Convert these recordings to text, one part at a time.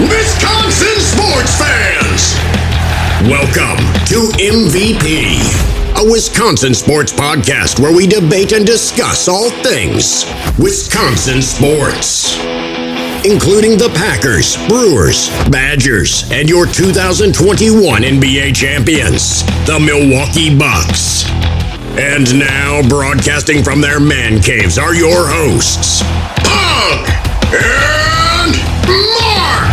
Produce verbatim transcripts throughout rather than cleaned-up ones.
Wisconsin sports fans! Welcome to M V P, a Wisconsin sports podcast where we debate and discuss all things Wisconsin sports, including the Packers, Brewers, Badgers, and your two thousand twenty-one N B A champions, the Milwaukee Bucks. And now, broadcasting from their man caves are your hosts, Pug and Mark!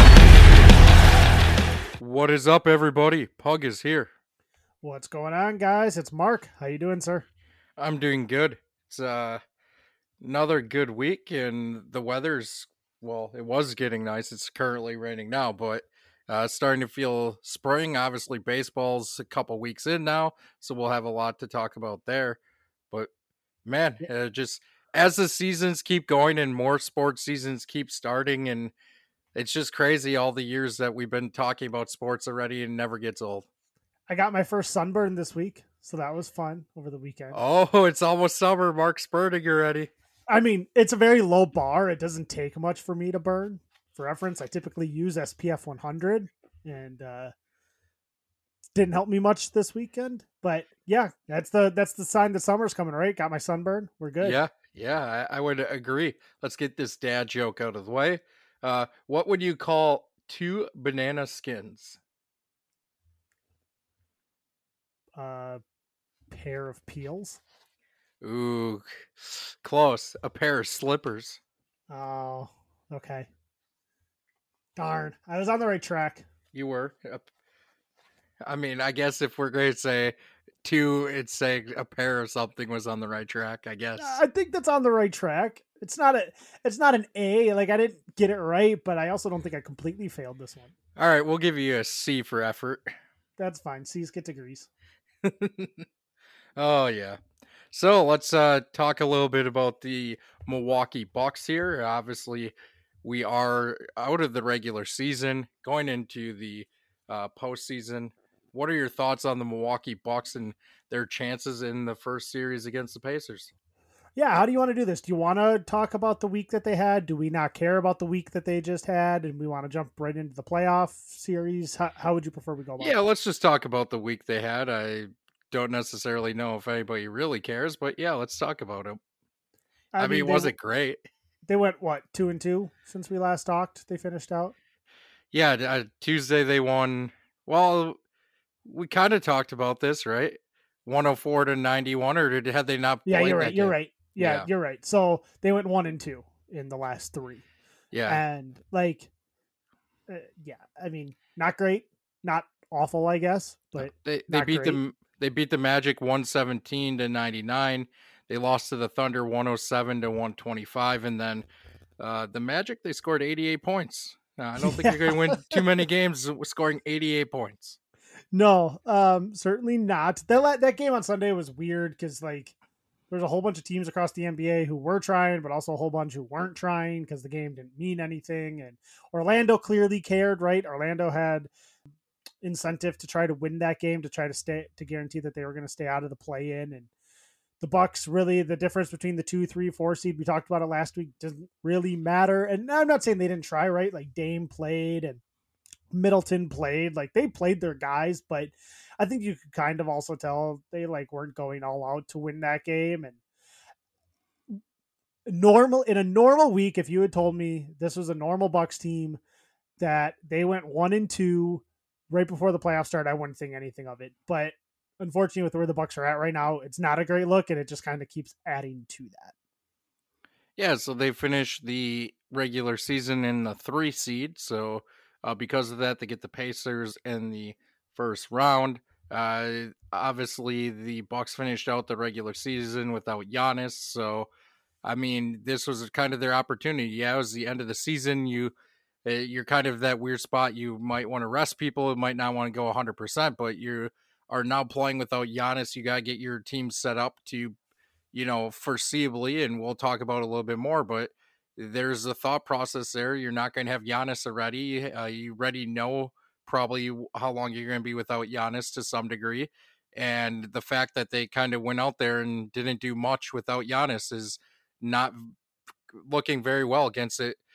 What is up, everybody? Pug is here. What's going on, guys? It's Mark. How you doing, sir? I'm doing good. It's uh, another good week, and the weather's, well, it was getting nice. It's currently raining now, but uh, it's starting to feel spring. Obviously, baseball's a couple weeks in now, so we'll have a lot to talk about there. But, man, uh, just as the seasons keep going and more sports seasons keep starting, and it's just crazy all the years that we've been talking about sports already and never gets old. I got my first sunburn this week, so that was fun over the weekend. Oh, it's almost summer. Mark's burning already. I mean, it's a very low bar. It doesn't take much for me to burn. For reference, I typically use S P F one hundred, and uh, didn't help me much this weekend. But yeah, that's the that's the sign that summer's coming, right? Got my sunburn. We're good. Yeah, yeah, I, I would agree. Let's get this dad joke out of the way. Uh, what would you call two banana skins? Uh, pair of peels. Ooh, close. A pair of slippers. Oh, okay. Darn, I was on the right track. You were. I mean, I guess if we're going to say two, it's saying a pair of something was on the right track, I guess. I think that's on the right track. It's not a, it's not an A. Like, I didn't get it right, but I also don't think I completely failed this one. All right, we'll give you a C for effort. That's fine. C's get degrees. Oh, yeah. So let's uh, talk a little bit about the Milwaukee Bucks here. Obviously, we are out of the regular season, going into the uh, postseason. What are your thoughts on the Milwaukee Bucks and their chances in the first series against the Pacers? Yeah, how do you want to do this? Do you want to talk about the week that they had? Do we not care about the week that they just had, and we want to jump right into the playoff series? How, how would you prefer we go about Yeah, that? let's just talk about the week they had. I don't necessarily know if anybody really cares, but yeah, let's talk about it. I, I mean, mean was they, it great? They went, what, two and two since we last talked? They finished out? Yeah, uh, Tuesday they won. Well, we kind of talked about this, right? one oh four to ninety-one, or did had they not? Yeah, you're right. That you're game? right. Yeah, Yeah. you're right. So they went one and two in the last three. Yeah. And like, uh, yeah, I mean, not great, not awful, I guess, but they they beat great. them. They beat the Magic one seventeen to ninety-nine. They lost to the Thunder one oh seven to one twenty-five, and then uh, the Magic they scored eighty-eight points. Uh, I don't think Yeah. you're going to win too many games scoring eighty-eight points. No, um, certainly not. That that game on Sunday was weird because like there's a whole bunch of teams across the N B A who were trying, but also a whole bunch who weren't trying because the game didn't mean anything. And Orlando clearly cared, right? Orlando had incentive to try to win that game to try to stay to guarantee that they were going to stay out of the play-in. And the Bucks, really, the difference between the two, three, four seed, we talked about it last week, doesn't really matter. And I'm not saying they didn't try, right? Like Dame played and Middleton played, like they played their guys, but I think you could kind of also tell they like weren't going all out to win that game. And normal in a normal week, if you had told me this was a normal Bucks team that they went one and two right before the playoffs started, I wouldn't think anything of it. But unfortunately, with where the Bucks are at right now, it's not a great look, and it just kind of keeps adding to that. Yeah, so they finished the regular season in the three seed, so Uh, because of that, they get the Pacers in the first round. Uh, obviously, the Bucks finished out the regular season without Giannis. So, I mean, this was kind of their opportunity. Yeah, it was the end of the season. You, uh, you're kind of that weird spot. You might want to rest people. You might not want to go one hundred percent, but you are now playing without Giannis. You got to get your team set up to, you know, foreseeably, and we'll talk about it a little bit more, but there's a thought process there. You're not going to have Giannis already. Uh, you already know probably how long you're going to be without Giannis to some degree. And the fact that they kind of went out there and didn't do much without Giannis is not looking very well against it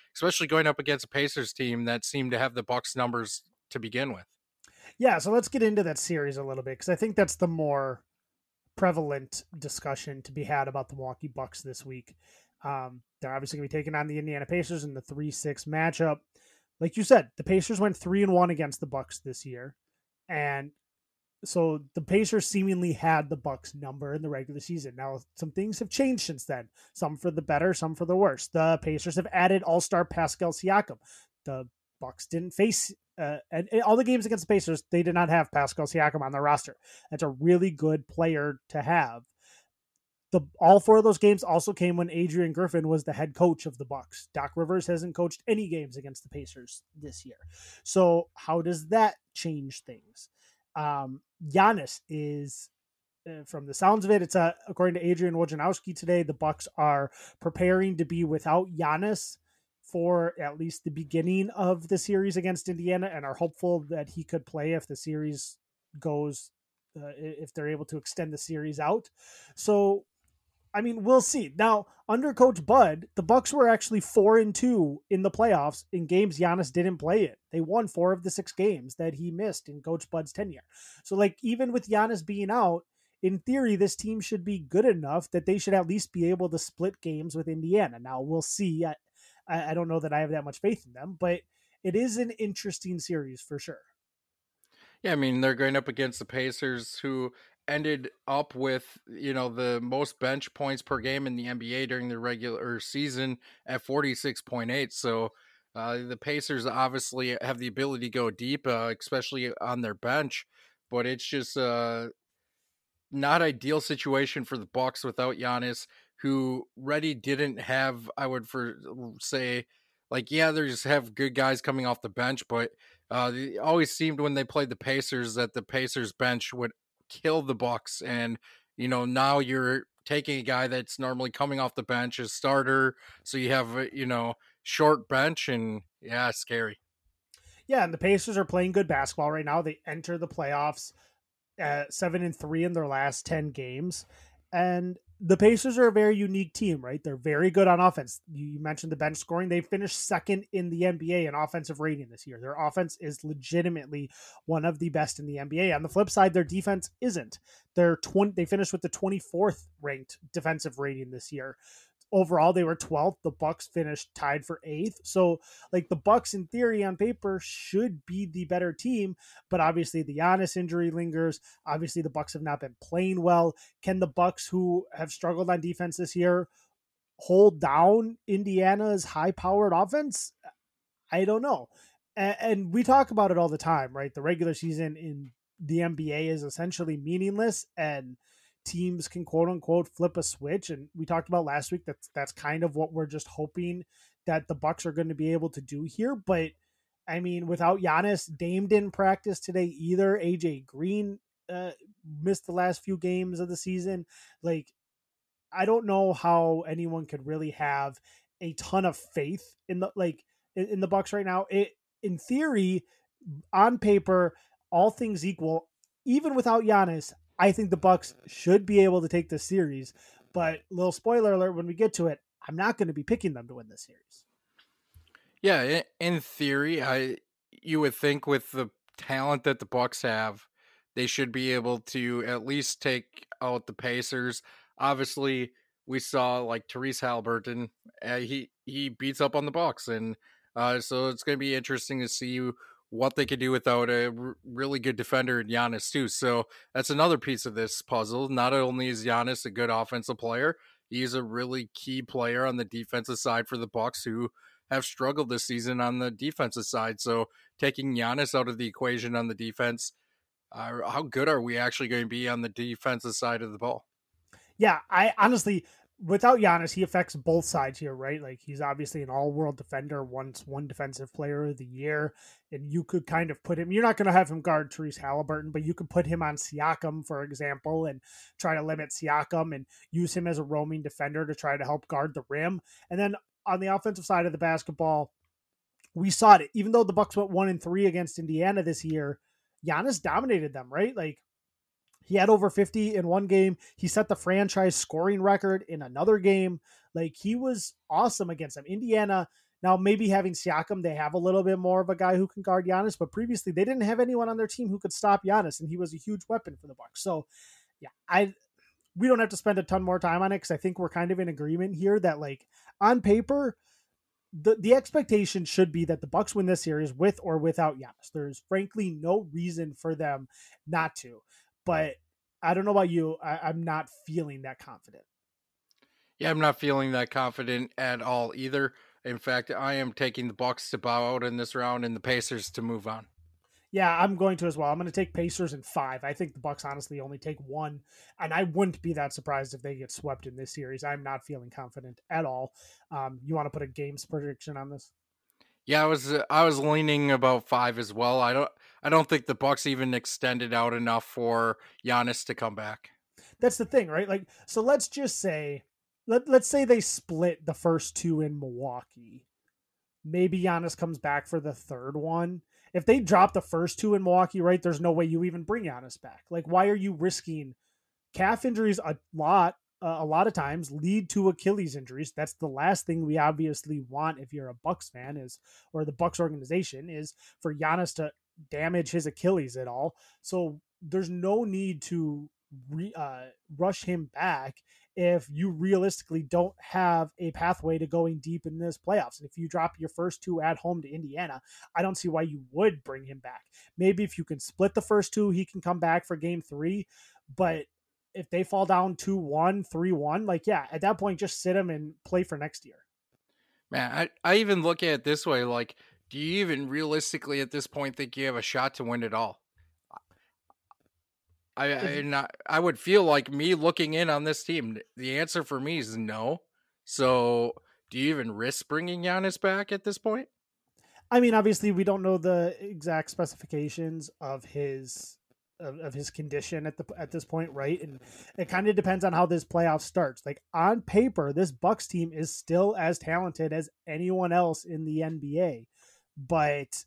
especially going up against a Pacers team that seemed to have the Bucks numbers to begin with. Yeah, so let's get into that series a little bit, because I think that's the more prevalent discussion to be had about the Milwaukee Bucks this week. Um, they're obviously going to be taking on the Indiana Pacers in the three six matchup. Like you said, the Pacers went three and one against the Bucks this year, and so the Pacers seemingly had the Bucks number in the regular season. Now, some things have changed since then. Some for the better, some for the worse. The Pacers have added All-Star Pascal Siakam. The Bucks didn't face uh, and, and all the games against the Pacers, they did not have Pascal Siakam on their roster. That's a really good player to have. The all four of those games also came when Adrian Griffin was the head coach of the Bucks. Doc Rivers hasn't coached any games against the Pacers this year. So how does that change things? Um, Giannis is, uh, from the sounds of it, it's uh, according to Adrian Wojnarowski today, the Bucks are preparing to be without Giannis for at least the beginning of the series against Indiana, and are hopeful that he could play if the series goes, uh, if they're able to extend the series out. So, I mean, we'll see. Now, under Coach Bud, the Bucks were actually four and two in the playoffs in games Giannis didn't play it. They won four of the six games that he missed in Coach Bud's tenure. So, like, even with Giannis being out, in theory, this team should be good enough that they should at least be able to split games with Indiana. Now, we'll see. I, I don't know that I have that much faith in them, but it is an interesting series for sure. Yeah, I mean, they're going up against the Pacers, who ended up with, you know, the most bench points per game in the N B A during the regular season at forty-six point eight. So uh, the Pacers obviously have the ability to go deep, uh, especially on their bench, but it's just uh, not ideal situation for the Bucks without Giannis, who already didn't have, I would for say, like, yeah, they just have good guys coming off the bench, but uh, it always seemed when they played the Pacers that the Pacers bench would kill the Bucks. And, you know, now you're taking a guy that's normally coming off the bench as starter. So you have, you know, short bench, and yeah, scary. Yeah. And the Pacers are playing good basketball right now. They enter the playoffs at seven and three in their last ten games. And the Pacers are a very unique team, right? They're very good on offense. You mentioned the bench scoring. They finished second in the N B A in offensive rating this year. Their offense is legitimately one of the best in the N B A. On the flip side, their defense isn't. They're twenty. They finished with the twenty-fourth ranked defensive rating this year. Overall, they were twelfth. The Bucks finished tied for eighth. So, like, the Bucks, in theory, on paper, should be the better team. But obviously, the Giannis injury lingers. Obviously, the Bucks have not been playing well. Can the Bucks, who have struggled on defense this year, hold down Indiana's high-powered offense? I don't know. And, and we talk about it all the time, right? The regular season in the N B A is essentially meaningless, and teams can quote unquote flip a switch. And we talked about last week, that's that's kind of what we're just hoping that the Bucks are going to be able to do here. But I mean, without Giannis, Dame didn't practice today either. A J Green uh, missed the last few games of the season. Like, I don't know how anyone could really have a ton of faith in the like in, in the Bucks right now. It, in theory, on paper, all things equal, even without Giannis, I think the Bucks should be able to take this series, but little spoiler alert, when we get to it, I'm not going to be picking them to win this series. Yeah, in theory, I you would think with the talent that the Bucks have, they should be able to at least take out the Pacers. Obviously, we saw like Tyrese Haliburton, uh, he he beats up on the Bucks, and uh, so it's going to be interesting to see what they could do without a r- really good defender in Giannis too. So that's another piece of this puzzle. Not only is Giannis a good offensive player, he's a really key player on the defensive side for the Bucks, who have struggled this season on the defensive side. So taking Giannis out of the equation on the defense, uh, how good are we actually going to be on the defensive side of the ball? Yeah, I honestly, without Giannis, he affects both sides here, right? Like, he's obviously an all-world defender, once one defensive player of the year, and you could kind of put him, you're not going to have him guard Tyrese Haliburton, but you could put him on Siakam, for example, and try to limit Siakam and use him as a roaming defender to try to help guard the rim. And then on the offensive side of the basketball, we saw it. Even though the Bucks went one and three against Indiana this year, Giannis dominated them, right? Like, he had over fifty in one game. He set the franchise scoring record in another game. Like, he was awesome against them. Indiana Now, maybe having Siakam, they have a little bit more of a guy who can guard Giannis, but previously they didn't have anyone on their team who could stop Giannis, and he was a huge weapon for the Bucks. So, yeah, I we don't have to spend a ton more time on it because I think we're kind of in agreement here that, like, on paper, the the expectation should be that the Bucks win this series with or without Giannis. There's frankly no reason for them not to, but I don't know about you. I, I'm not feeling that confident. Yeah, I'm not feeling that confident at all either. In fact, I am taking the Bucks to bow out in this round and the Pacers to move on. Yeah, I'm going to as well. I'm going to take Pacers in five. I think the Bucks honestly only take one, and I wouldn't be that surprised if they get swept in this series. I'm not feeling confident at all. Um, you want to put a games prediction on this? Yeah, I was uh, I was leaning about five as well. I don't I don't think the Bucks even extended out enough for Giannis to come back. That's the thing, right? Like, so let's just say, let let's say they split the first two in Milwaukee. Maybe Giannis comes back for the third one. If they drop the first two in Milwaukee, right, there's no way you even bring Giannis back. Like, why are you risking calf injuries? A lot, uh, a lot of times lead to Achilles injuries. That's the last thing we obviously want if you're a Bucks fan is, or the Bucks organization is for Giannis to damage his Achilles at all. So there's no need to re, uh, rush him back if you realistically don't have a pathway to going deep in this playoffs. And if you drop your first two at home to Indiana, I don't see why you would bring him back. Maybe if you can split the first two, he can come back for game three. But if they fall down two one, three one, like, yeah, at that point, just sit him and play for next year. Man, I, I even look at it this way, like, do you even realistically at this point think you have a shot to win it all? I I, not, I would feel like me looking in on this team. The answer for me is no. So, do you even risk bringing Giannis back at this point? I mean, obviously, we don't know the exact specifications of his of, of his condition at the at this point, right? And it kind of depends on how this playoff starts. Like, on paper, this Bucks team is still as talented as anyone else in the N B A, but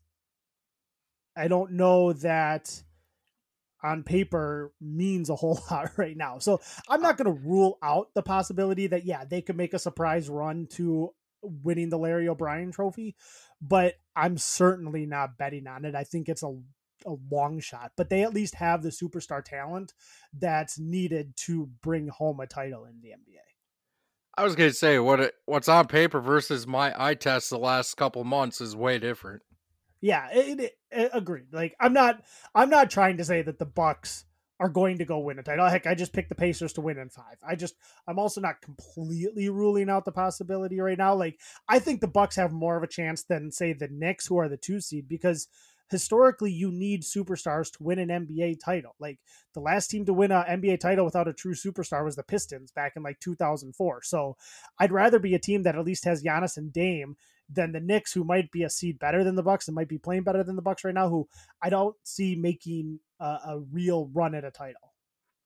I don't know that on paper means a whole lot right now. So I'm not going to rule out the possibility that, yeah, they could make a surprise run to winning the Larry O'Brien trophy, but I'm certainly not betting on it. I think it's a, a long shot, but they at least have the superstar talent that's needed to bring home a title in the N B A. I was going to say what it, what's on paper versus my eye test the last couple months is way different. Yeah, it, it, it, agreed. Like, I'm not, I'm not trying to say that the Bucks are going to go win a title. Heck, I just picked the Pacers to win in five. I just, I'm also not completely ruling out the possibility right now. Like, I think the Bucks have more of a chance than, say, the Knicks, who are the two seed, because historically you need superstars to win an N B A title. Like, the last team to win an N B A title without a true superstar was the Pistons back in like two thousand four. So I'd rather be a team that at least has Giannis and Dame than the Knicks, who might be a seed better than the Bucks and might be playing better than the Bucks right now, who I don't see making a, a real run at a title.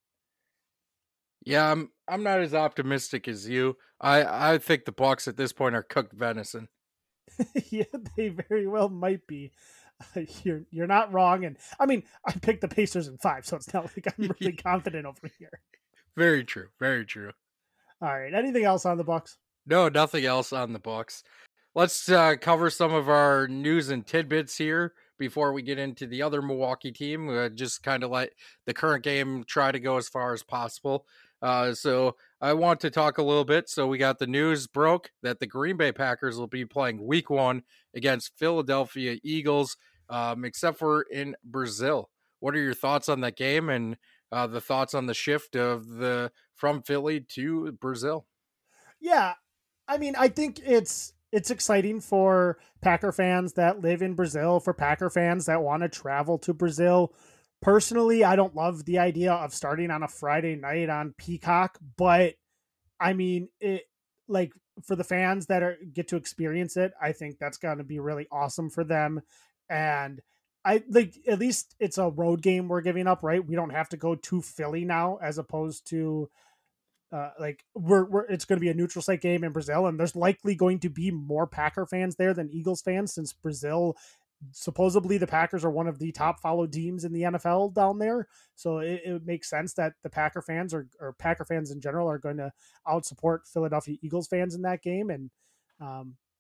Yeah, I'm I'm not as optimistic as you. I, I think the Bucks at this point are cooked venison. Yeah, they very well might be. Uh, you're you're not wrong, and I mean, I picked the Pacers in five, so it's not like I'm really confident over here. Very true, very true. All right, anything else on the Bucks? No, nothing else on the Bucks. Let's uh, cover some of our news and tidbits here before we get into the other Milwaukee team. Uh, just kind of let the current game try to go as far as possible. Uh, so I want to talk a little bit. So we got the news broke that the Green Bay Packers will be playing week one against Philadelphia Eagles, um, except for in Brazil. What are your thoughts on that game and uh, the thoughts on the shift of the from Philly to Brazil? Yeah, I mean, I think it's it's exciting for Packer fans that live in Brazil, for Packer fans that want to travel to Brazil. Personally, I don't love the idea of starting on a Friday night on Peacock, but I mean, it like for the fans that are get to experience it, I think that's going to be really awesome for them. And I like, at least it's a road game we're giving up, right? We don't have to go to Philly now, as opposed to uh, like we're, we're it's going to be a neutral site game in Brazil, and there's likely going to be more Packer fans there than Eagles fans, since Brazil, supposedly the Packers are one of the top followed teams in the N F L down there. So it, it makes sense that the Packer fans or, or Packer fans in general are going to out support Philadelphia Eagles fans in that game. And um,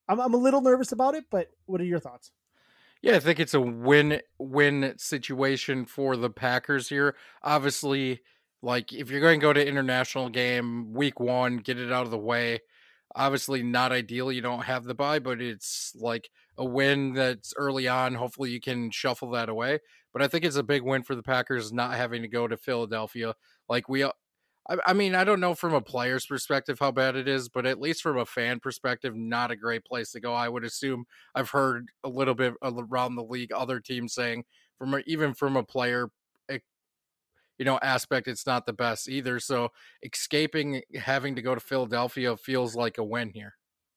I'm I'm a little nervous about it, but what are your thoughts? Yeah, I think it's a win-win situation for the Packers here. Obviously, like if you're going to go to international game week one, get it out of the way. Obviously, not ideal. You don't have the bye, but it's like a win that's early on. Hopefully, you can shuffle that away. But I think it's a big win for the Packers not having to go to Philadelphia. Like we, I, I mean, I don't know from a player's perspective how bad it is, but at least from a fan perspective, not a great place to go. I would assume I've heard a little bit around the league, other teams saying from a, even from a player, you know, aspect, it's not the best either. So escaping having to go to Philadelphia feels like a win here.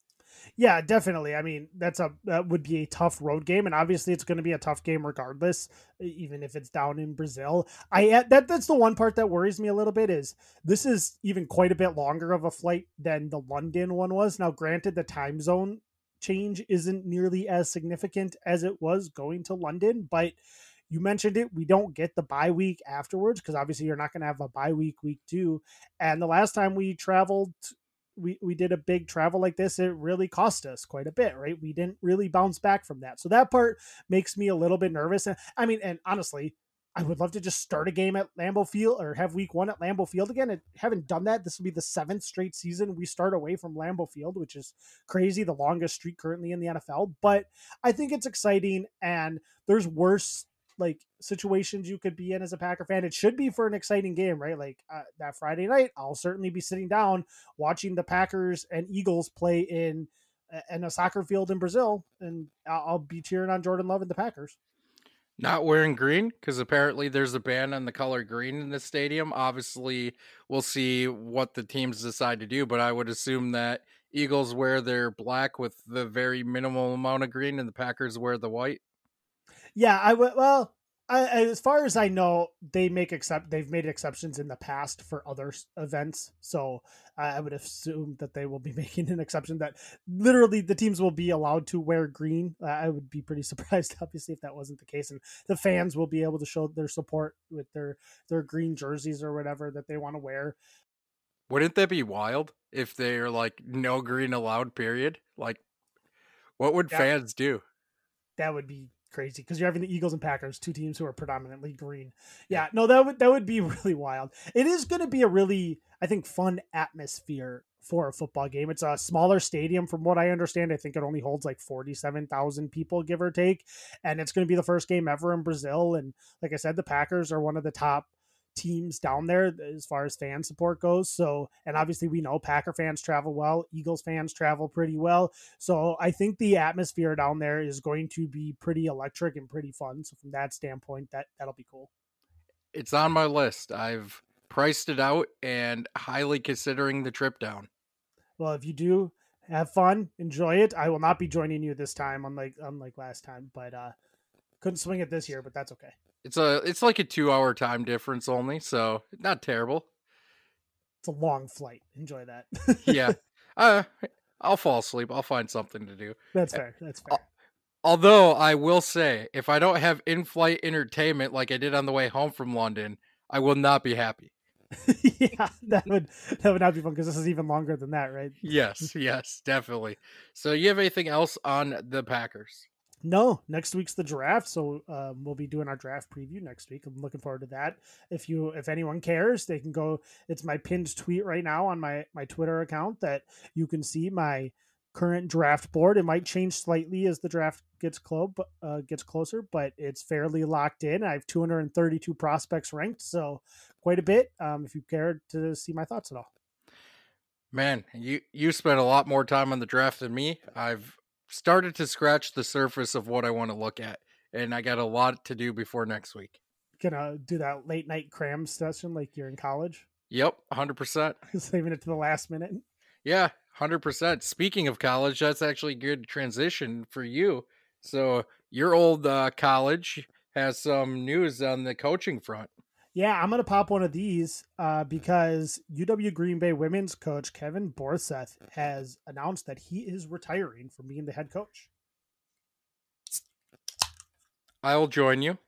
Yeah, definitely. I mean, that's a that would be a tough road game, and obviously it's going to be a tough game regardless, even if it's down in Brazil. I that that's the one part that worries me a little bit is this is even quite a bit longer of a flight than the London one was. Now, granted, the time zone change isn't nearly as significant as it was going to London, but you mentioned it. We don't get the bye week afterwards because obviously you're not going to have a bye week week two. And the last time we traveled. We, we did a big travel like this, it really cost us quite a bit, right? We didn't really bounce back from that. So that part makes me a little bit nervous. And I mean, and honestly, I would love to just start a game at Lambeau Field or have week one at Lambeau Field again. I haven't done that. This will be the seventh straight season we start away from Lambeau Field, which is crazy. The longest streak currently in the N F L, but I think it's exciting and there's worse like situations you could be in as a Packer fan. It should be for an exciting game, right? Like uh, that Friday night, I'll certainly be sitting down watching the Packers and Eagles play in in a soccer field in Brazil, and I'll be cheering on Jordan Love and the Packers. Not wearing green because apparently there's a ban on the color green in the stadium. Obviously, we'll see what the teams decide to do, but I would assume that Eagles wear their black with the very minimal amount of green, and the Packers wear the white. Yeah, I would. Well, I, as far as I know, they make accept. They've made exceptions in the past for other events, so I would assume that they will be making an exception that literally the teams will be allowed to wear green. Uh, I would be pretty surprised, obviously, if that wasn't the case, and the fans will be able to show their support with their their green jerseys or whatever that they want to wear. Wouldn't that be wild if they're like no green allowed? Period. Like, what would yeah. fans do? That would be crazy because you're having the Eagles and Packers, two teams who are predominantly green. Yeah, no, that would that would be really wild. It is going to be a really, I think, fun atmosphere for a football game. It's a smaller stadium from what I understand. I think it only holds like forty-seven thousand people, give or take. And it's going to be the first game ever in Brazil. And like I said, the Packers are one of the top teams down there as far as fan support goes. So, and obviously we know Packer fans travel well, Eagles fans travel pretty well. So I think the atmosphere down there is going to be pretty electric and pretty fun. So from that standpoint, that that'll be cool. It's on my list. I've priced it out and highly considering the trip down. Well, if you do have fun, enjoy it. I will not be joining you this time, unlike unlike last time, but uh couldn't swing it this year, but that's okay. It's a it's like a two hour time difference only, so not terrible. It's a long flight. Enjoy that. yeah. Uh, I'll fall asleep. I'll find something to do. That's fair. That's fair. Although I will say, if I don't have in-flight entertainment like I did on the way home from London, I will not be happy. yeah, that would that would not be fun because this is even longer than that, right? Yes, yes, definitely. So you have anything else on the Packers? No, next week's the draft, so um, we'll be doing our draft preview next week. I'm looking forward to that. If you, if anyone cares, they can go. It's my pinned tweet right now on my my Twitter account that you can see my current draft board. It might change slightly as the draft gets close, uh, gets closer, but it's fairly locked in. I have two hundred thirty-two prospects ranked, so quite a bit. Um, if you care to see my thoughts at all, man, you you spent a lot more time on the draft than me. I've started to scratch the surface of what I want to look at, and I got a lot to do before next week. Gonna do that late night cram session like you're in college? Yep, one hundred percent. Saving it to the last minute? Yeah, one hundred percent. Speaking of college, that's actually a good transition for you. So your old uh, college has some news on the coaching front. Yeah, I'm going to pop one of these uh, because U W Green Bay women's coach Kevin Borseth has announced that he is retiring from being the head coach. I'll join you.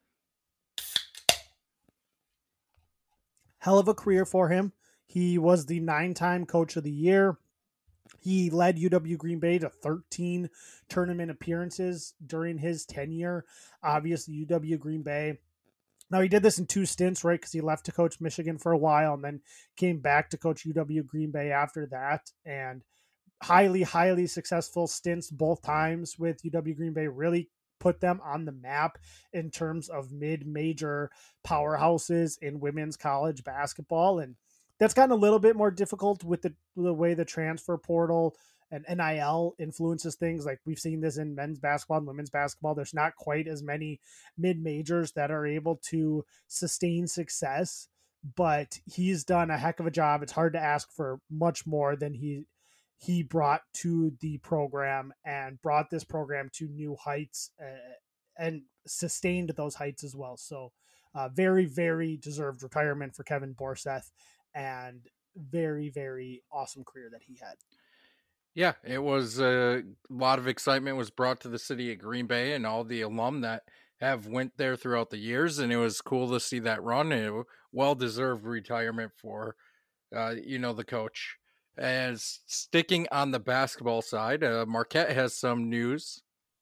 Hell of a career for him. He was the nine-time coach of the year. He led U W Green Bay to thirteen tournament appearances during his tenure. Obviously, U W Green Bay. Now, he did this in two stints, right? Because he left to coach Michigan for a while and then came back to coach U W Green Bay after that. And highly, highly successful stints both times with U W Green Bay, really put them on the map in terms of mid-major powerhouses in women's college basketball. And that's gotten a little bit more difficult with the, the way the transfer portal and N I L influences things. Like we've seen this in men's basketball and women's basketball. There's not quite as many mid-majors that are able to sustain success, but he's done a heck of a job. It's hard to ask for much more than he he brought to the program and brought this program to new heights uh, and sustained those heights as well. So uh, very, very deserved retirement for Kevin Borseth, and very, very awesome career that he had. Yeah, it was uh, a lot of excitement was brought to the city of Green Bay and all the alum that have went there throughout the years, and it was cool to see that run. A well-deserved retirement for, uh, you know, the coach. And sticking on the basketball side, uh, Marquette has some news.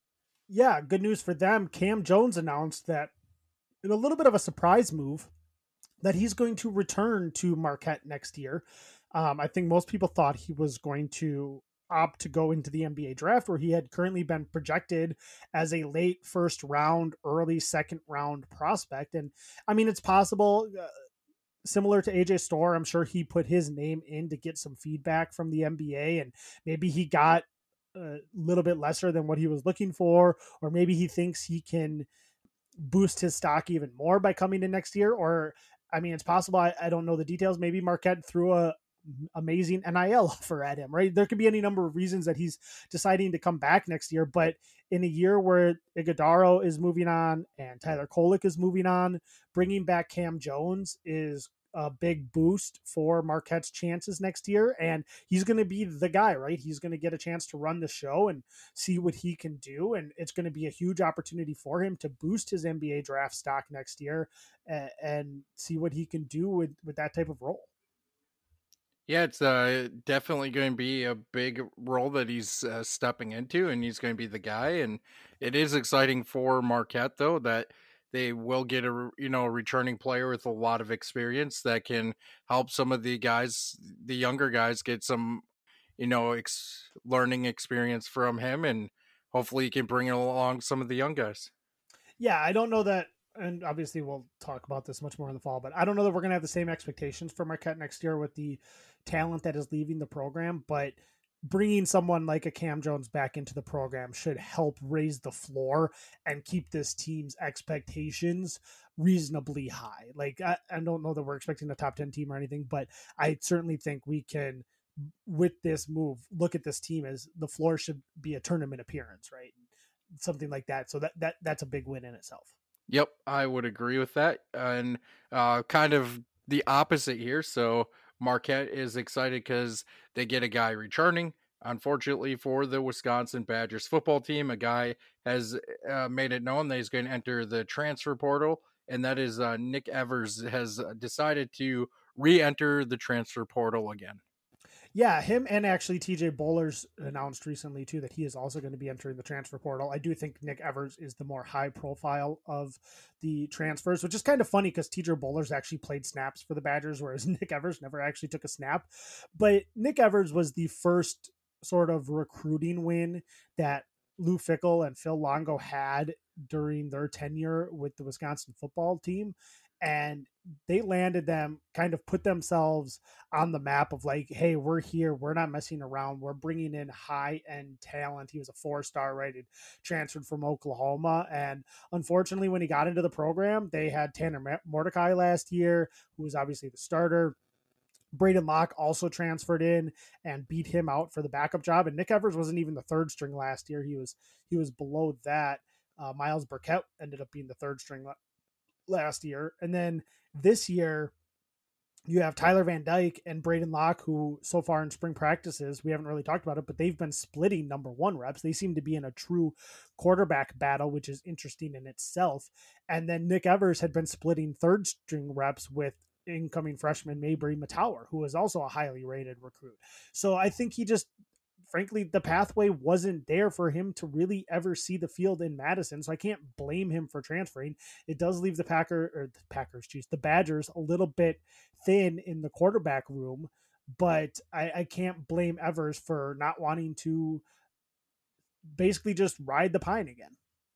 Yeah, good news for them. Cam Jones announced that in a little bit of a surprise move that he's going to return to Marquette next year. Um, I think most people thought he was going to opt to go into the N B A draft, where he had currently been projected as a late first round, early second round prospect. And I mean, it's possible, uh, similar to A J Storr, I'm sure he put his name in to get some feedback from the N B A, and maybe he got a little bit lesser than what he was looking for, or maybe he thinks he can boost his stock even more by coming in next year. Or, I mean, it's possible. I, I don't know the details. Maybe Marquette threw a amazing N I L offer at him, right? There could be any number of reasons that he's deciding to come back next year, but in a year where Iguodaro is moving on and Tyler Kolek is moving on, bringing back Cam Jones is a big boost for Marquette's chances next year. And he's going to be the guy, right? He's going to get a chance to run the show and see what he can do. And it's going to be a huge opportunity for him to boost his N B A draft stock next year and, and see what he can do with, with that type of role. Yeah, it's uh, definitely going to be a big role that he's uh, stepping into, and he's going to be the guy. And it is exciting for Marquette, though, that they will get a you know a returning player with a lot of experience that can help some of the guys, the younger guys, get some you know ex- learning experience from him, and hopefully he can bring along some of the young guys. Yeah, I don't know that. And obviously we'll talk about this much more in the fall, but I don't know that we're going to have the same expectations for Marquette next year with the talent that is leaving the program, but bringing someone like a Cam Jones back into the program should help raise the floor and keep this team's expectations reasonably high. Like, I, I don't know that we're expecting a top ten team or anything, but I certainly think we can, with this move, look at this team as the floor should be a tournament appearance, right? Something like that. So that, that that's a big win in itself. Yep, I would agree with that. And uh, kind of the opposite here. So Marquette is excited because they get a guy returning. Unfortunately for the Wisconsin Badgers football team, a guy has uh, made it known that he's going to enter the transfer portal, and that is uh, Nick Evers has decided to re-enter the transfer portal again. Yeah, him and actually T J Bollers announced recently too that he is also going to be entering the transfer portal. I do think Nick Evers is the more high profile of the transfers, which is kind of funny because T J Bollers actually played snaps for the Badgers, whereas Nick Evers never actually took a snap. But Nick Evers was the first sort of recruiting win that Lou Fickell and Phil Longo had during their tenure with the Wisconsin football team. And they landed them, kind of put themselves on the map of like, hey, we're here. We're not messing around. We're bringing in high end talent. He was a four star rated, transferred from Oklahoma. And unfortunately, when he got into the program, they had Tanner Mordecai last year, who was obviously the starter. Braden Locke also transferred in and beat him out for the backup job. And Nick Evers wasn't even the third string last year. He was, he was below that. Uh, Miles Burkett ended up being the third string last year. And then this year you have Tyler Van Dyke and Braden Locke, who so far in spring practices, we haven't really talked about it, but they've been splitting number one reps. They seem to be in a true quarterback battle, which is interesting in itself. And then Nick Evers had been splitting third string reps with incoming freshman Mabry Matower, who is also a highly rated recruit. So I think he just frankly, the pathway wasn't there for him to really ever see the field in Madison. So I can't blame him for transferring. It does leave the Packer or the Packers, geez, the Badgers a little bit thin in the quarterback room, but I, I can't blame Evers for not wanting to basically just ride the pine again.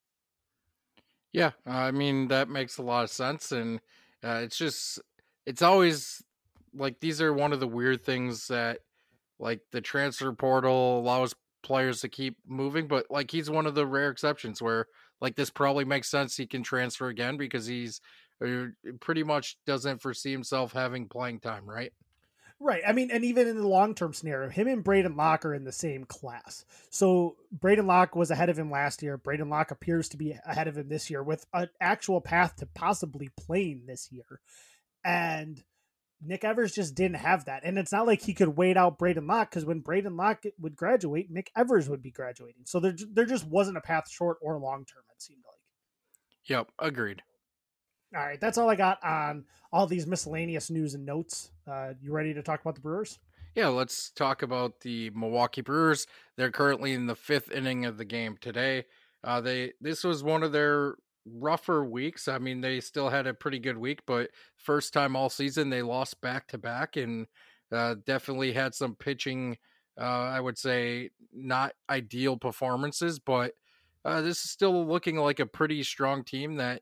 Yeah, I mean, that makes a lot of sense. And uh, it's just, it's always like, these are one of the weird things that, like, the transfer portal allows players to keep moving, but like, he's one of the rare exceptions where, like, this probably makes sense. He can transfer again because he's uh, pretty much doesn't foresee himself having playing time, right? Right. I mean, and even in the long-term scenario, him and Braden Locke are in the same class. So Braden Locke was ahead of him last year. Braden Locke appears to be ahead of him this year with an actual path to possibly playing this year. And Nick Evers just didn't have that. And it's not like he could wait out Braden Locke, because when Braden Locke would graduate, Nick Evers would be graduating. So there, there just wasn't a path short or long-term, it seemed like. Yep, agreed. All right, that's all I got on all these miscellaneous news and notes. Uh, you ready to talk about the Brewers? Yeah, let's talk about the Milwaukee Brewers. They're currently in the fifth inning of the game today. Uh, they this was one of their rougher weeks. I mean, they still had a pretty good week, but first time all season they lost back to back, and uh, definitely had some pitching. Uh, I would say not ideal performances, but uh, this is still looking like a pretty strong team that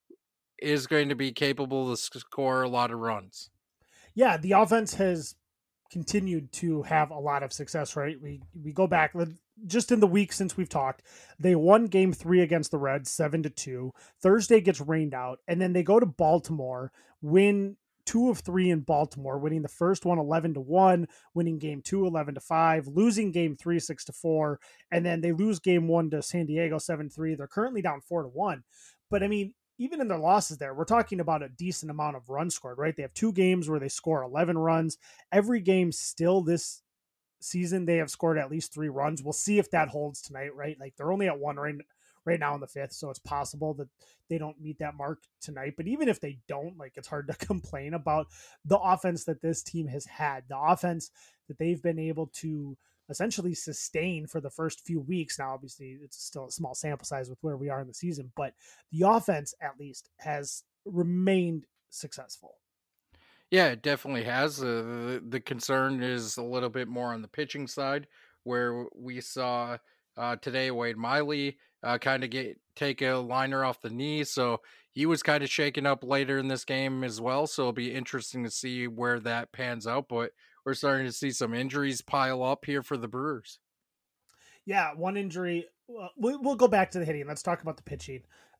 is going to be capable to score a lot of runs. Yeah, the offense has continued to have a lot of success, right? We we go back just in the week since we've talked. They won game three against the Reds, seven to two. Thursday gets rained out, and then they go to Baltimore, win two of three in Baltimore, winning the first one eleven to one, winning game two eleven to five, losing game three six to four, and then they lose game one to San Diego seven three. They're currently down four to one. But I mean, even in their losses there, we're talking about a decent amount of runs scored, right? They have two games where they score eleven runs. Every game still this season, they have scored at least three runs. We'll see if that holds tonight, right? Like, they're only at one right, right now in the fifth, so it's possible that they don't meet that mark tonight. But even if they don't, like, it's hard to complain about the offense that this team has had, the offense that they've been able to essentially sustain for the first few weeks. Now, obviously, it's still a small sample size with where we are in the season, but the offense, at least, has remained successful. Yeah, it definitely has. Uh, the, the concern is a little bit more on the pitching side, where we saw uh, today Wade Miley uh, kind of get take a liner off the knee, so he was kind of shaken up later in this game as well. So it'll be interesting to see where that pans out. But we're starting to see some injuries pile up here for the Brewers. Yeah, one injury. Well, we'll go back to the hitting. Let's talk about the pitching.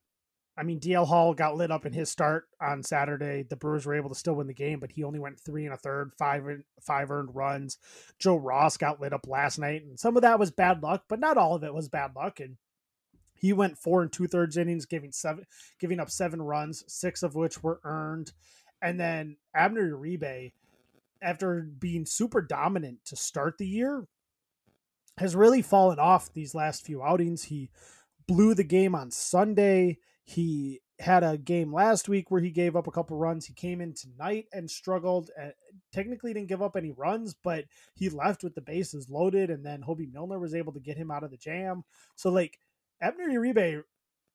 I mean, D L Hall got lit up in his start on Saturday. The Brewers were able to still win the game, but he only went three and a third, five five earned runs. Joe Ross got lit up last night, and some of that was bad luck, but not all of it was bad luck. And he went four and two thirds innings, giving seven, giving up seven runs, six of which were earned. And then Abner Uribe, after being super dominant to start the year, has really fallen off these last few outings. He blew the game on Sunday. He had a game last week where he gave up a couple runs. He came in tonight and struggled. Uh, technically didn't give up any runs, but he left with the bases loaded, and then Hobie Milner was able to get him out of the jam. So, like, Abner Uribe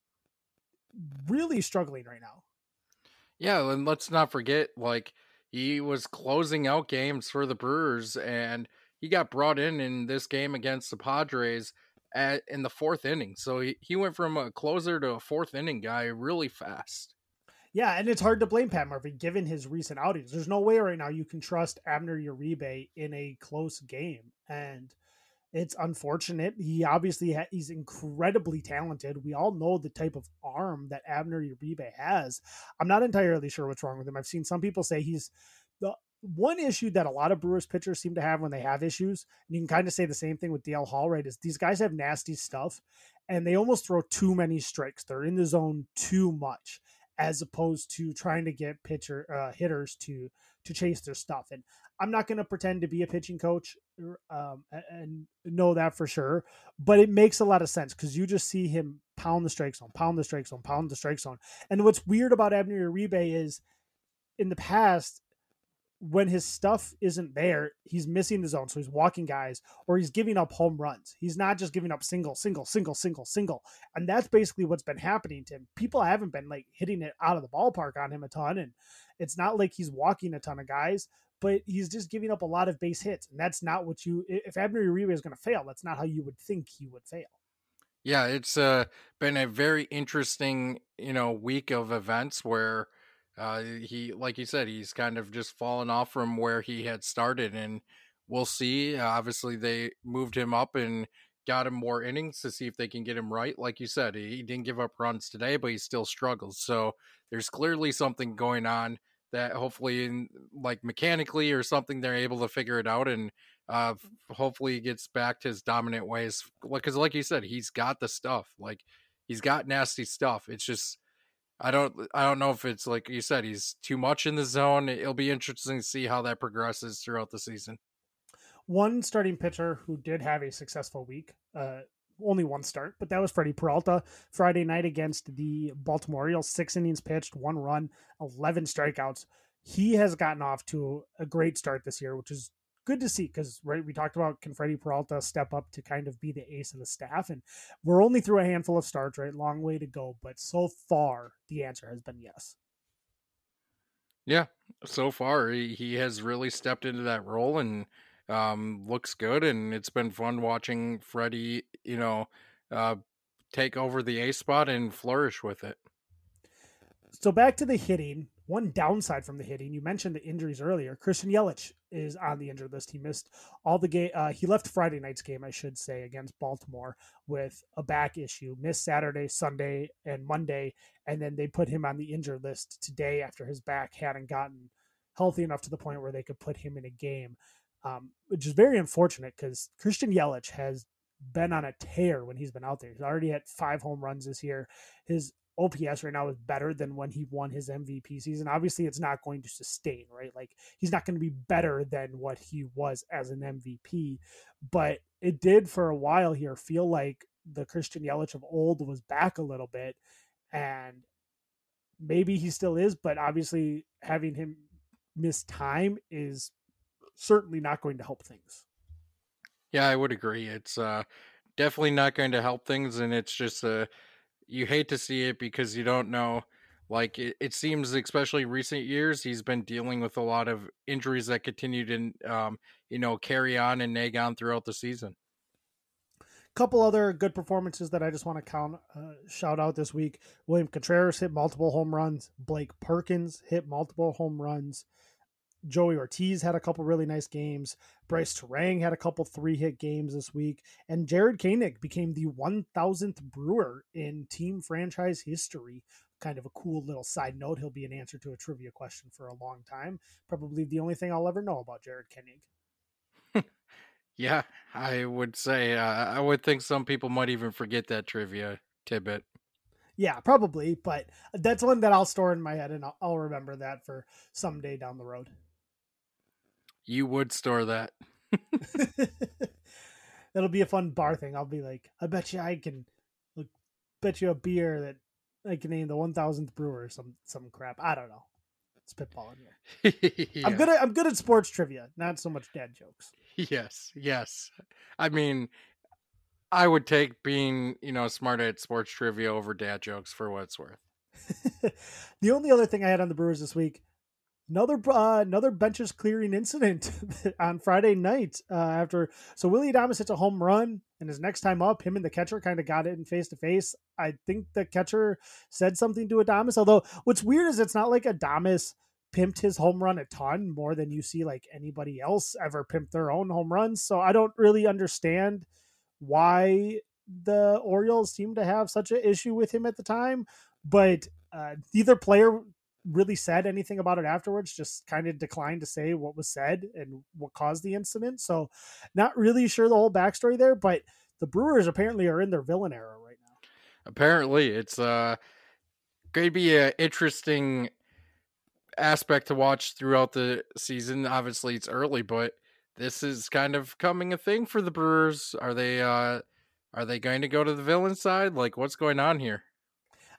really struggling right now. Yeah, and let's not forget, like, he was closing out games for the Brewers, and he got brought in in this game against the Padres at in the fourth inning. So he, he went from a closer to a fourth inning guy really fast. Yeah, and it's hard to blame Pat Murphy given his recent outings. There's no way right now you can trust Abner Uribe in a close game, and it's unfortunate. He obviously ha- he's incredibly talented. We all know the type of arm that Abner Uribe has. I'm not entirely sure what's wrong with him. I've seen some people say he's the one issue that a lot of Brewers pitchers seem to have when they have issues, and you can kind of say the same thing with D L Hall, right, is these guys have nasty stuff, and they almost throw too many strikes. They're in the zone too much, as opposed to trying to get pitcher uh, hitters to to chase their stuff. And I'm not going to pretend to be a pitching coach um, and know that for sure, but it makes a lot of sense because you just see him pound the strike zone, pound the strike zone, pound the strike zone. And what's weird about Abner Uribe is in the past, when his stuff isn't there, he's missing the zone. So he's walking guys or he's giving up home runs. He's not just giving up single, single, single, single, single. And that's basically what's been happening to him. People haven't been like hitting it out of the ballpark on him a ton. And it's not like he's walking a ton of guys, but he's just giving up a lot of base hits. And that's not what you, if Abner Uribe is going to fail, that's not how you would think he would fail. Yeah, it's uh, been a very interesting, you know, week of events where uh, he, like you said, he's kind of just fallen off from where he had started, and we'll see. Uh, obviously, they moved him up and got him more innings to see if they can get him right. Like you said, he didn't give up runs today, but he still struggles. So there's clearly something going on that hopefully, in, like mechanically or something, they're able to figure it out and uh, hopefully he gets back to his dominant ways. Because, like you said, he's got the stuff. Like he's got nasty stuff. It's just I don't I don't know if it's like you said he's too much in the zone. It'll be interesting to see how that progresses throughout the season. One starting pitcher who did have a successful week, uh, only one start, but that was Freddie Peralta Friday night against the Baltimore Orioles. Six innings pitched, one run, eleven strikeouts. He has gotten off to a great start this year, which is good to see because right we talked about can Freddie Peralta step up to kind of be the ace of the staff, and we're only through a handful of starts, right? Long way to go, but so far the answer has been yes. Yeah, so far he, he has really stepped into that role and um, looks good, and it's been fun watching Freddie, you know, uh, take over the ace spot and flourish with it. So back to the hitting. One downside from the hitting, you mentioned the injuries earlier. Christian Yelich is on the injured list. He missed all the game. Uh, he left Friday night's game, I should say, against Baltimore with a back issue. Missed Saturday, Sunday, and Monday, and then they put him on the injured list today after his back hadn't gotten healthy enough to the point where they could put him in a game, um, which is very unfortunate because Christian Yelich has been on a tear when he's been out there. He's already had five home runs this year. His O P S right now is better than when he won his M V P season. Obviously, it's not going to sustain, right? Like he's not going to be better than what he was as an M V P, but it did for a while here feel like the Christian Yelich of old was back a little bit, and maybe he still is, but obviously having him miss time is certainly not going to help things. Yeah, I would agree. It's uh, definitely not going to help things, and it's just a uh, you hate to see it because you don't know. Like it, it seems, especially recent years, he's been dealing with a lot of injuries that continue to, um, you know, carry on and nag on throughout the season. Couple other good performances that I just want to count, uh, shout out this week. William Contreras hit multiple home runs. Blake Perkins hit multiple home runs. Joey Ortiz had a couple really nice games. Bryce Terang had a couple three-hit games this week. And Jared Koenig became the one thousandth Brewer in team franchise history. Kind of a cool little side note. He'll be an answer to a trivia question for a long time. Probably the only thing I'll ever know about Jared Koenig. Yeah, I would say, uh, I would think some people might even forget that trivia tidbit. Yeah, probably, but that's one that I'll store in my head and I'll, I'll remember that for someday down the road. You would store that. That'll be a fun bar thing. I'll be like, I bet you I can like, bet you a beer that I can name the one thousandth brewer or some, some crap. I don't know. Spitballing here. yeah. I'm good at, I'm good at sports trivia, not so much dad jokes. Yes, yes. I mean, I would take being, you know, smart at sports trivia over dad jokes for what it's worth. The only other thing I had on the Brewers this week, another uh, another benches clearing incident on Friday night uh, after. So Willy Adames hits a home run, and his next time up, him and the catcher kind of got it in face to face. I think the catcher said something to Adames. Although what's weird is it's not like Adames pimped his home run a ton more than you see like anybody else ever pimp their own home runs. So I don't really understand why the Orioles seem to have such an issue with him at the time, but uh, neither player really said anything about it afterwards, just kind of declined to say what was said and what caused the incident. So not really sure the whole backstory there, but the Brewers apparently are in their villain era right now. Apparently it's uh, going to be an interesting aspect to watch throughout the season. Obviously it's early, but this is kind of coming a thing for the Brewers. Are they uh, are they going to go to the villain side? Like, what's going on here?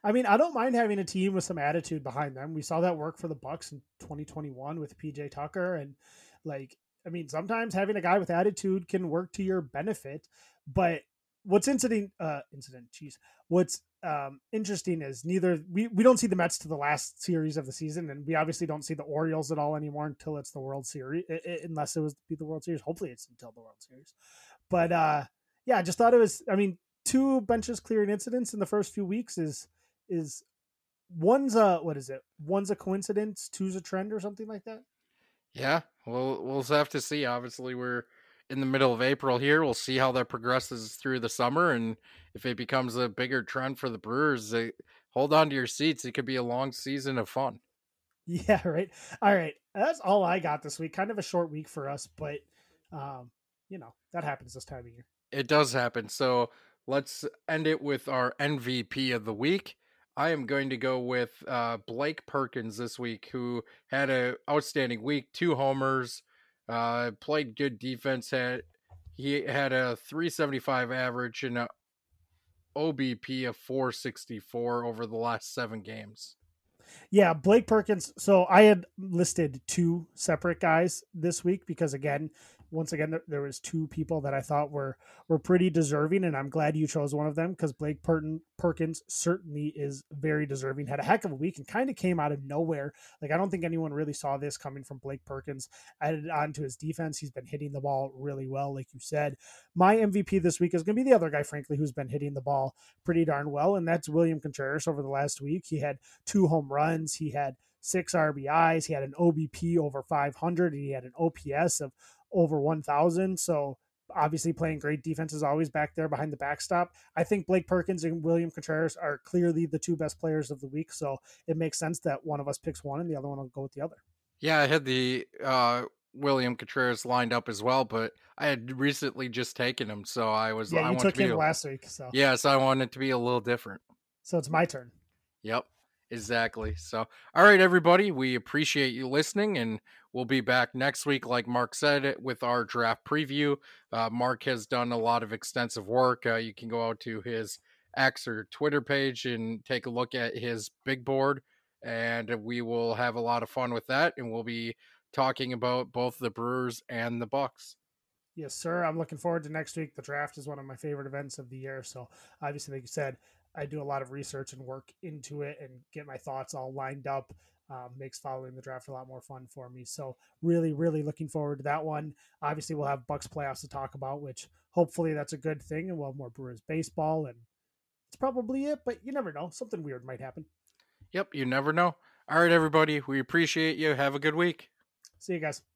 I mean, I don't mind having a team with some attitude behind them. We saw that work for the Bucks in twenty twenty-one with P J Tucker, and like, I mean, sometimes having a guy with attitude can work to your benefit. But what's incident, uh, incident, geez, what's um, interesting is neither we we don't see the Mets to the last series of the season, and we obviously don't see the Orioles at all anymore until it's the World Series, it, it, unless it was be the World Series. Hopefully, it's until the World Series. But uh, yeah, I just thought it was. I mean, two benches clearing incidents in the first few weeks is is one's a what is it? One's a coincidence, two's a trend, or something like that. Yeah, we'll we'll have to see. Obviously, we're in the middle of April here. We'll see how that progresses through the summer, and if it becomes a bigger trend for the Brewers, they, hold on to your seats. It could be a long season of fun. Yeah, right. All right, that's all I got this week. Kind of a short week for us, but um, you know that happens this time of year. It does happen. So let's end it with our M V P of the week. I am going to go with uh, Blake Perkins this week, who had an outstanding week, two homers, uh, played good defense. Had he had a three seventy-five average and a O B P of four sixty-four over the last seven games. Yeah, Blake Perkins. So I had listed two separate guys this week because, again, once again, there, there was two people that I thought were were pretty deserving, and I'm glad you chose one of them because Blake Perton, Perkins certainly is very deserving. Had a heck of a week and kind of came out of nowhere. Like, I don't think anyone really saw this coming from Blake Perkins. Added on to his defense, he's been hitting the ball really well, like you said. My M V P this week is going to be the other guy, frankly, who's been hitting the ball pretty darn well, and that's William Contreras. Over the last week, he had two home runs, he had six R B Is, he had an O B P over five hundred, and he had an O P S of over one thousand. So obviously playing great defense is always back there behind the backstop. I think Blake Perkins and William Contreras are clearly the two best players of the week. So it makes sense that one of us picks one and the other one will go with the other. Yeah, I had the uh, William Contreras lined up as well, but I had recently just taken him. So I was, yeah, I you took him a, last week. So yeah, so I wanted it to be a little different. So it's my turn. Yep. Exactly. So, all right, everybody, we appreciate you listening, and we'll be back next week, like Mark said, with our draft preview. Uh, Mark has done a lot of extensive work. Uh, you can go out to his X or Twitter page and take a look at his big board, and we will have a lot of fun with that, and we'll be talking about both the Brewers and the Bucks. Yes, sir. I'm looking forward to next week. The draft is one of my favorite events of the year. So obviously, like you said, I do a lot of research and work into it and get my thoughts all lined up. Um, makes following the draft a lot more fun for me. So really, really looking forward to that one. Obviously, we'll have Bucks playoffs to talk about, which hopefully that's a good thing. And we'll have more Brewers baseball, and it's probably it, but you never know. Something weird might happen. Yep, you never know. All right, everybody. We appreciate you. Have a good week. See you guys.